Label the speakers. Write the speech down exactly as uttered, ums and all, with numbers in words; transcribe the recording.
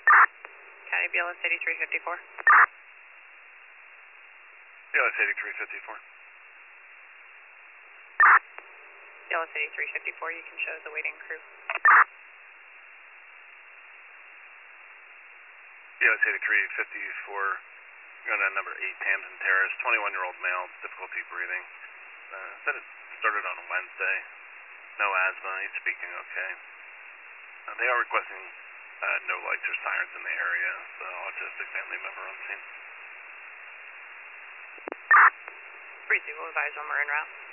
Speaker 1: County B L S eighty-three fifty-four.
Speaker 2: B L S eighty-three fifty-four.
Speaker 1: B L S eighty-three fifty-four, you can show as a waiting crew.
Speaker 2: B L S eighty-three fifty-four, going on number eight Tamsin Terrace, twenty-one-year-old male, difficulty breathing. Uh, said it started on a Wednesday. No asthma, he's speaking okay. Uh, they are requesting uh, no lights or sirens in the area, so autistic family member on scene.
Speaker 1: Breezy will advise when we're en route.